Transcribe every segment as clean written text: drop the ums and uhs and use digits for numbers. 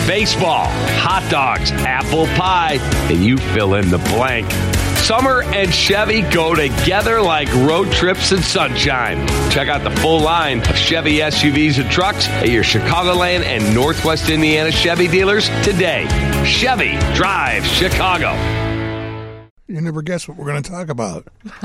baseball, hot dogs, apple pie, and you fill in the blank. Summer and Chevy go together like road trips and sunshine. Check out the full line of Chevy SUVs and trucks at your Chicagoland and Northwest Indiana Chevy dealers today. Chevy drives Chicago. You never guess what we're going to talk about.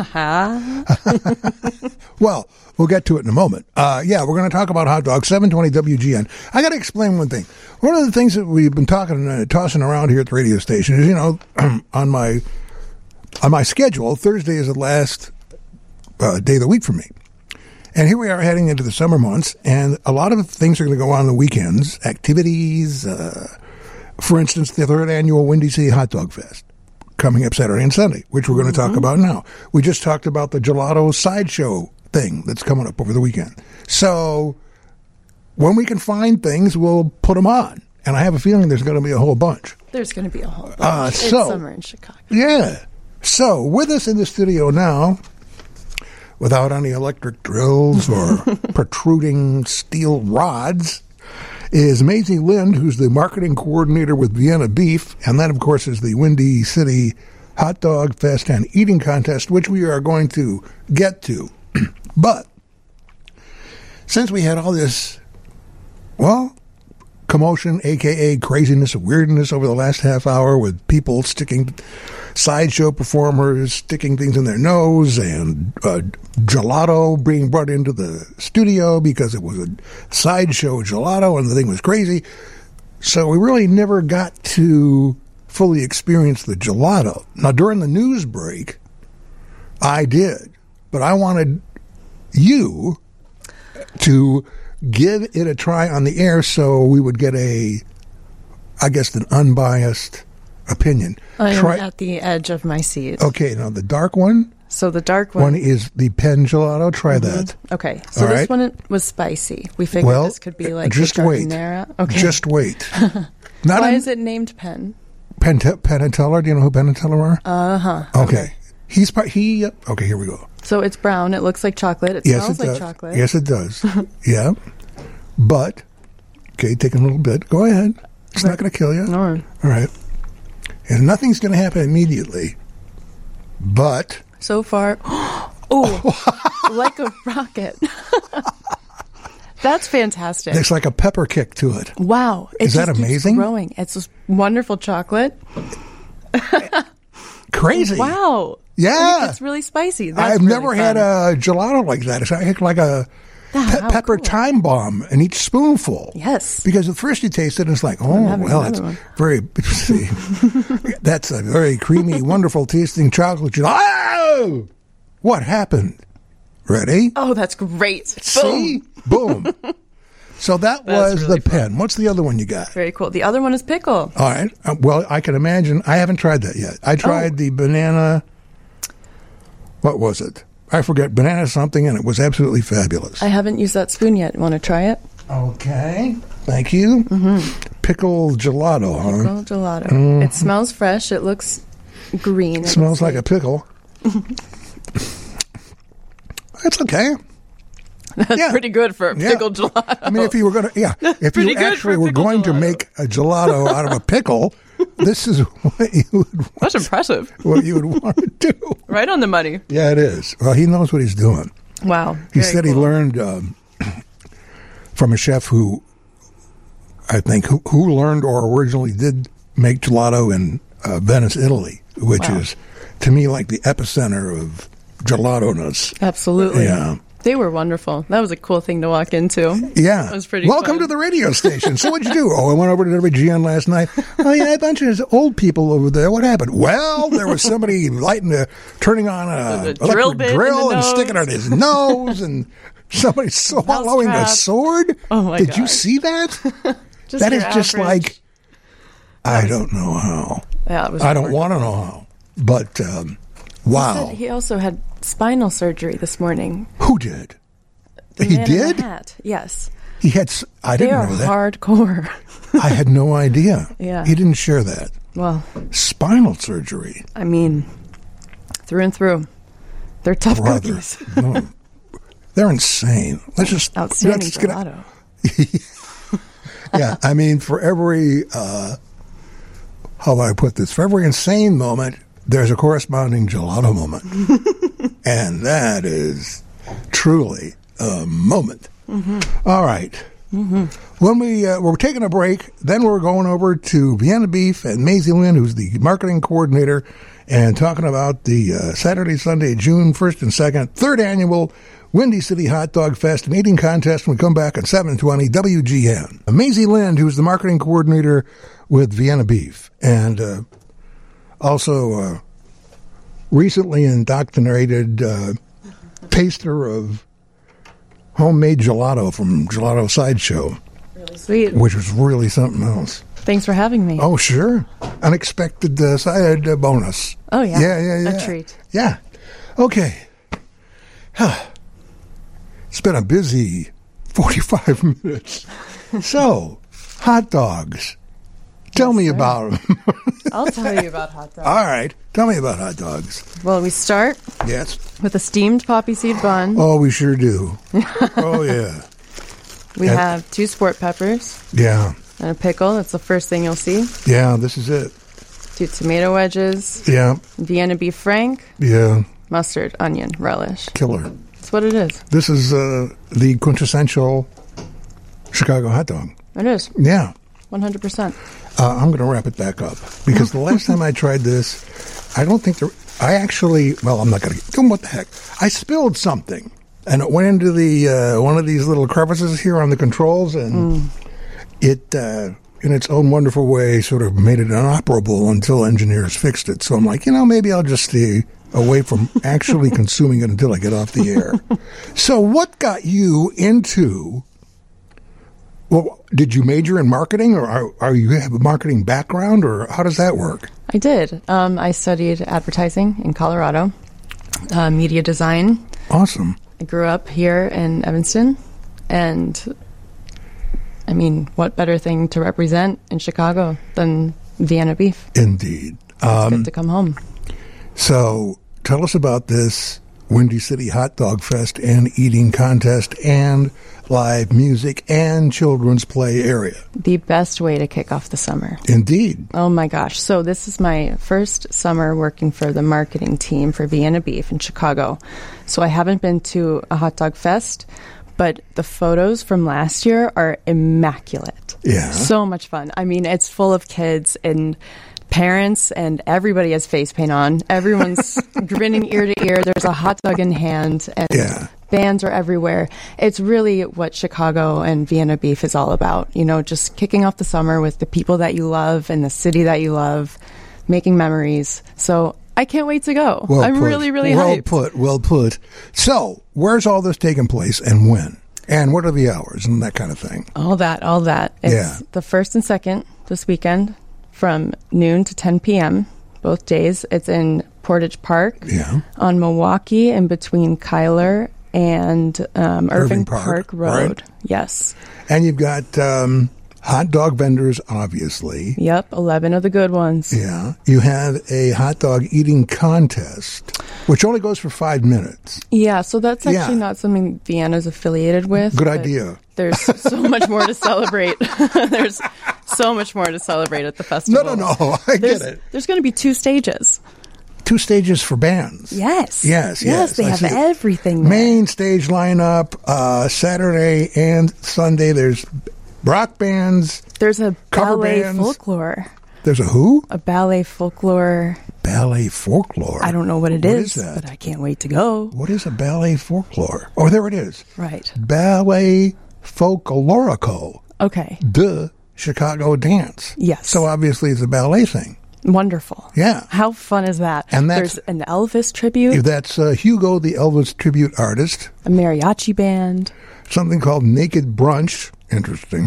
Well, we'll get to it in a moment. We're going to talk about hot dogs, 720 WGN. I got to explain one thing. One of the things that we've been tossing around here at the radio station is, on my schedule, Thursday is the last day of the week for me. And here we are heading into the summer months, and a lot of things are going to go on the weekends, activities. For instance, the third annual Windy City Hot Dog Fest coming up Saturday and Sunday, which we're going to talk about now. We just talked about the gelato sideshow thing that's coming up over the weekend. So when we can find things, we'll put them on. And I have a feeling there's going to be a whole bunch. There's going to be a whole bunch. It's summer in Chicago. Yeah. So with us in the studio now, without any electric drills or protruding steel rods, is Maisie Lind, who's the marketing coordinator with Vienna Beef, and that, of course, is the Windy City Hot Dog Fest and Eating Contest, which we are going to get to. But since we had all this, commotion, a.k.a. craziness, weirdness over the last half hour with people sticking sideshow performers, sticking things in their nose, and gelato being brought into the studio because it was a sideshow gelato and the thing was crazy. So we really never got to fully experience the gelato. Now, during the news break, I did, but I wanted you to give it a try on the air so we would get an unbiased opinion. I am at the edge of my seat. Okay, now the dark one. So the dark one is the pen gelato. Try that. Okay, so this one was spicy. We figured this could be like just wait. Okay. Just wait. Why is it named Penn? Penn and Teller. Do you know who Penn and Teller are? Okay. Okay, here we go. So it's brown. It looks like chocolate. It smells like chocolate. Yes, it does. Yeah. But, okay, take a little bit. Go ahead. It's not going to kill you. All right. And nothing's going to happen immediately. But. So far. Like a rocket. That's fantastic. There's like a pepper kick to it. Wow. Is that amazing? Keeps growing. It's just wonderful chocolate. Crazy. Wow. Yeah. It's really spicy. I've never had a gelato like that. It's like a pepper time bomb in each spoonful. Yes. Because at first you taste it and it's like, it's very, that's a very creamy, wonderful tasting chocolate gelato. Oh! What happened? Ready? Oh, that's great. See? Boom. So that was really the pen. What's the other one you got? Very cool. The other one is pickle. All right. Well, I can imagine. I haven't tried that yet. I tried the banana. What was it? I forget. Banana something, and it was absolutely fabulous. I haven't used that spoon yet. Want to try it? Okay. Thank you. Mm-hmm. Pickle gelato, huh? Pickle gelato. Mm-hmm. It smells fresh. It looks green. It smells like a pickle. It's okay. That's pretty good for a pickled gelato. I mean, if you were going to, if you actually were going to make a gelato out of a pickle, this is what you would want. That's impressive. What you would want to do. Right on the money. Yeah, it is. Well, he knows what he's doing. Wow. He said he learned from a chef who, I think, who learned or originally did make gelato in Venice, Italy, which is, to me, like the epicenter of gelato-ness. Absolutely. Yeah. They were wonderful. That was a cool thing to walk into. Yeah. It was pretty Welcome fun. to the radio station. So what'd you do? I went over to WGN last night. Oh, yeah, a bunch of old people over there. What happened? Well, there was somebody turning on a drill and sticking it on his nose, and somebody swallowing a sword. Oh, my God. Did God. you see that? That is just like, I don't know how. Yeah, it was I don't want to know how. But, wow. He also had spinal surgery this morning. Who did? The he man did? in the hat. Yes. He had. I didn't know that. They are hardcore. I had no idea. Yeah. He didn't share that. Well. Spinal surgery. I mean, through and through. They're tough cookies. No. They're insane. Let's just. Outstanding gelato. Yeah, I mean, for every, how do I put this? For every insane moment, there's a corresponding gelato moment. And that is truly a moment. Mm-hmm. All right. Mm-hmm. When we're taking a break, then we're going over to Vienna Beef and Maisie Lynn, who's the marketing coordinator, and talking about the Saturday, Sunday, June 1st and 2nd, 3rd annual Windy City Hot Dog Fest and eating contest. When we come back at 7:20 WGN. Maisie Lynn, who's the marketing coordinator with Vienna Beef, and also recently indoctrinated taster of homemade gelato from Gelato Sideshow. Really sweet. Which was really something else. Thanks for having me. Oh, sure. Unexpected side bonus. Oh, yeah. Yeah. A treat. Yeah. Okay. It's been a busy 45 minutes. So, hot dogs. Tell me about them. I'll tell you about hot dogs. All right. Tell me about hot dogs. Well, we start with a steamed poppy seed bun. Oh, we sure do. Oh, yeah. We have 2 sport peppers. Yeah. And a pickle. That's the first thing you'll see. Yeah, this is it. 2 tomato wedges. Yeah. Vienna beef frank. Yeah. Mustard, onion, relish. Killer. That's what it is. This is the quintessential Chicago hot dog. It is. Yeah. 100%. I'm going to wrap it back up because the last time I tried this, I don't think I'm not going to, what the heck? I spilled something and it went into the, one of these little crevices here on the controls, and it, in its own wonderful way, sort of made it inoperable until engineers fixed it. So I'm like, maybe I'll just stay away from actually consuming it until I get off the air. So what got you into... Well, did you major in marketing, or are you have a marketing background, or how does that work? I did. I studied advertising in Colorado, media design. Awesome. I grew up here in Evanston, and I mean, what better thing to represent in Chicago than Vienna beef? Indeed. It's good to come home. So tell us about this Windy City Hot Dog Fest and eating contest and live music and children's play area. The best way to kick off the summer. Indeed. Oh my gosh. So this is my first summer working for the marketing team for Vienna Beef in Chicago. So I haven't been to a hot dog fest, but the photos from last year are immaculate. Yeah. So much fun. I mean, it's full of kids and parents, and everybody has face paint on. Everyone's grinning ear to ear. There's a hot dog in hand, and bands are everywhere. It's really what Chicago and Vienna Beef is all about. Just kicking off the summer with the people that you love and the city that you love, making memories. So I can't wait to go. I'm really, really hyped. Well put. So where's all this taking place and when? And what are the hours and that kind of thing? All that. It's the 1st and 2nd this weekend, from noon to 10 p.m., both days. It's in Portage Park on Milwaukee, in between Kyler and Irving Park Road. Right? Yes. And you've got hot dog vendors, obviously. Yep, 11 of the good ones. Yeah. You have a hot dog eating contest, which only goes for 5 minutes. Yeah, so that's actually not something Vienna's affiliated with. Good idea. There's so much more to celebrate. There's so much more to celebrate at the festival. No. I get it. There's going to be 2 stages. 2 stages for bands. Yes. They have everything there. Main stage lineup, Saturday and Sunday. There's rock bands. There's a cover ballet bands. folklore. There's a who? A ballet folklore. Ballet folklore? I don't know what it is, but I can't wait to go. What is a ballet folklore? Oh, there it is. Right. Ballet folklorico. Okay. The Chicago dance. Yes. So obviously it's a ballet thing. Wonderful. Yeah. How fun is that? And there's an Elvis tribute. That's Hugo, the Elvis tribute artist. A mariachi band. Something called Naked Brunch. Interesting.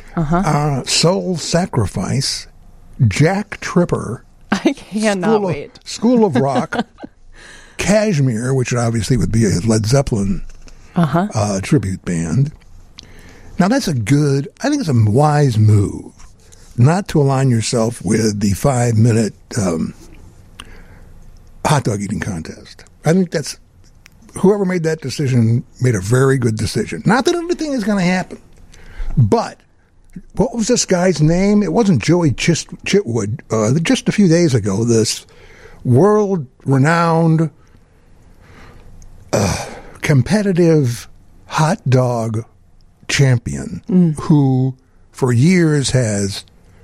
Soul Sacrifice. Jack Tripper. I cannot wait. School of Rock. Kashmir, which obviously would be a Led Zeppelin tribute band. Now I think it's a wise move not to align yourself with the 5-minute hot dog eating contest. I think whoever made that decision made a very good decision. Not that anything is going to happen, but what was this guy's name? It wasn't Joey Chitwood. Just a few days ago, this world-renowned competitive hot dog champion who for years has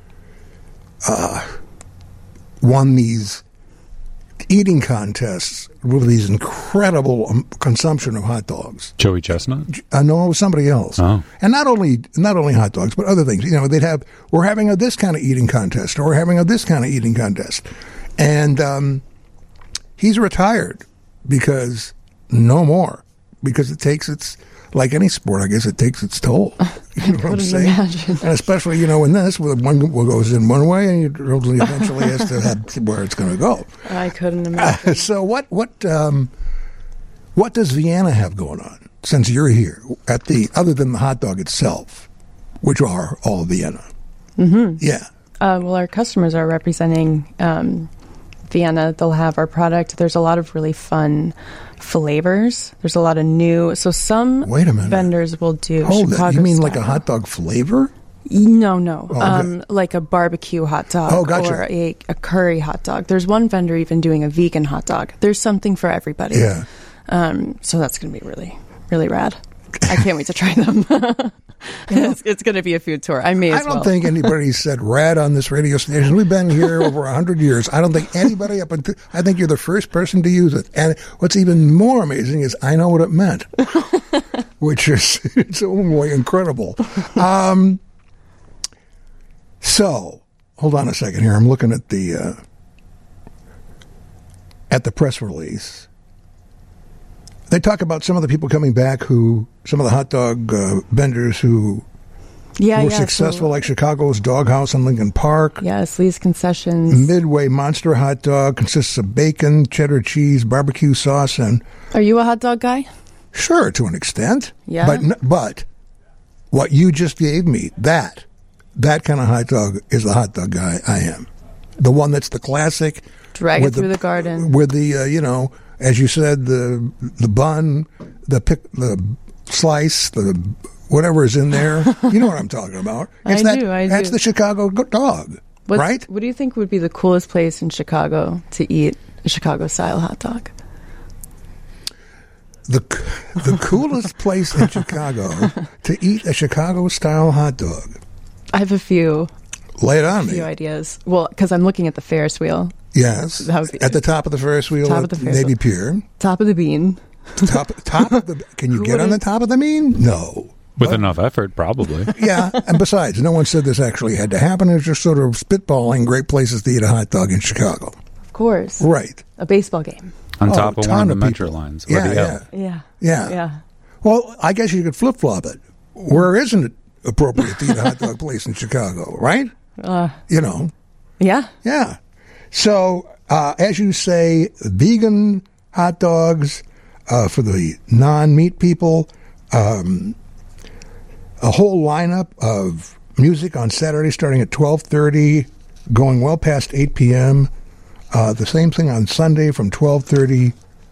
won these eating contests with these incredible consumption of hot dogs. Joey Chestnut? No, it was somebody else. Oh. And not only hot dogs, but other things. You know, we're having this kind of eating contest, or we're having this kind of eating contest. And he's retired because no more. Because it's like any sport, I guess it takes its toll. You know what I'm saying? Imagine. And especially, in this, where one goes in one way and you eventually has to have where it's going to go. I couldn't imagine. So what does Vienna have going on since you're here other than the hot dog itself, which are all Vienna? Mm-hmm. Yeah. Well, our customers are representing Vienna. They'll have our product. There's a lot of really fun flavors. There's a lot of new. So some vendors will do. Hold Chicago it. You mean style. like a hot dog flavor? No. Oh, okay. Like a barbecue hot dog or a curry hot dog. There's one vendor even doing a vegan hot dog. There's something for everybody. Yeah. So that's going to be really, really rad. I can't wait to try them. It's going to be a food tour. I don't think anybody said rad on this radio station. We've been here over 100 years. I don't think anybody I think you're the first person to use it. And what's even more amazing is I know what it meant, which is it's incredible. So, hold on a second here. I'm looking at the press release. They talk about some of the people coming back some of the hot dog vendors who were successful, like Chicago's Dog House in Lincoln Park. Yes, Lee's Concessions. Midway Monster Hot Dog consists of bacon, cheddar cheese, barbecue sauce, and... Are you a hot dog guy? Sure, to an extent. Yeah. But what you just gave me, that kind of hot dog is the hot dog guy I am. The one that's the classic. Drag it through the garden. With the, as you said, the bun, the slice, the whatever is in there. You know what I'm talking about. I do. That's the Chicago dog, right? What do you think would be the coolest place in Chicago to eat a Chicago-style hot dog? The coolest place in Chicago to eat a Chicago-style hot dog. I have a few. Lay it on me. A few ideas. Well, because I'm looking at the Ferris wheel. Yes. At the top of the Ferris wheel at Navy Pier. Top of the bean. Top of the... Can you get on the top of the bean? No. With enough effort, probably. Yeah, and besides, no one said this actually had to happen. It's just sort of spitballing great places to eat a hot dog in Chicago. Of course. Right. A baseball game. On top of one of the metro lines. Or the L. Yeah. Well, I guess you could flip-flop it. Where isn't it appropriate to eat a hot dog place in Chicago, right? Yeah. Yeah. So, as you say, vegan hot dogs for the non-meat people, a whole lineup of music on Saturday starting at 12:30, going well past 8 p.m., the same thing on Sunday from 12:30,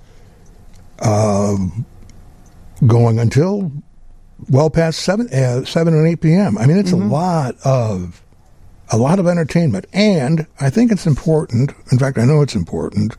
going until well past 7 and 8 p.m. I mean, it's a lot of entertainment, and I think it's important. In fact, I know it's important.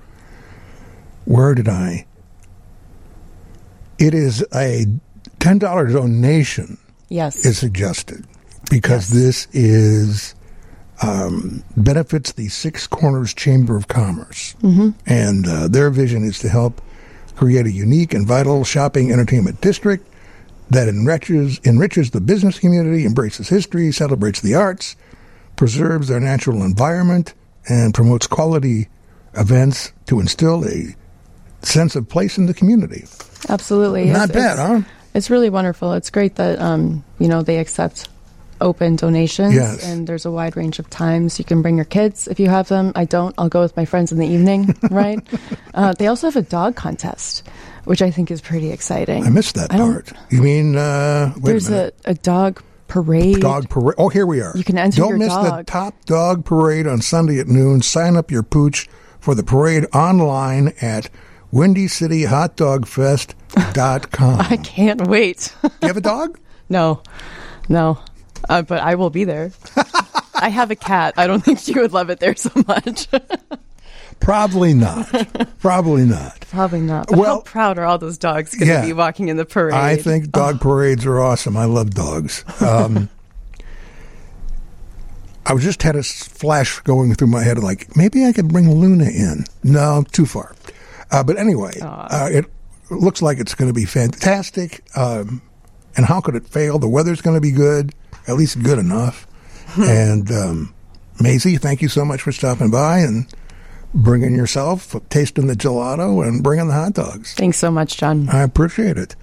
It is a $10 donation. Yes, is suggested because this is benefits the Six Corners Chamber of Commerce, and their vision is to help create a unique and vital shopping entertainment district that enriches the business community, embraces history, celebrates the arts, preserves their natural environment, and promotes quality events to instill a sense of place in the community. Absolutely. Not bad, huh? It's really wonderful. It's great that, they accept open donations. Yes. And there's a wide range of times. You can bring your kids if you have them. I don't. I'll go with my friends in the evening, right? They also have a dog contest, which I think is pretty exciting. I missed that part. You mean, there's a dog parade. Dog parade. Oh, here we are. You can enter Don't your miss dog. the Top Dog Parade on Sunday at noon. Sign up your pooch for the parade online at WindyCityHotDogFest.com. I can't wait. Do you have a dog? No. But I will be there. I have a cat. I don't think she would love it there so much. Probably not. Probably not. Probably not. But how proud are all those dogs going to be walking in the parade? I think dog parades are awesome. I love dogs. I just had a flash going through my head like, maybe I could bring Luna in. No, too far. But anyway, it looks like it's going to be fantastic. And how could it fail? The weather's going to be good, at least good enough. And Maisie, thank you so much for stopping by and bringing yourself, tasting the gelato, and bringing the hot dogs. Thanks so much, John. I appreciate it.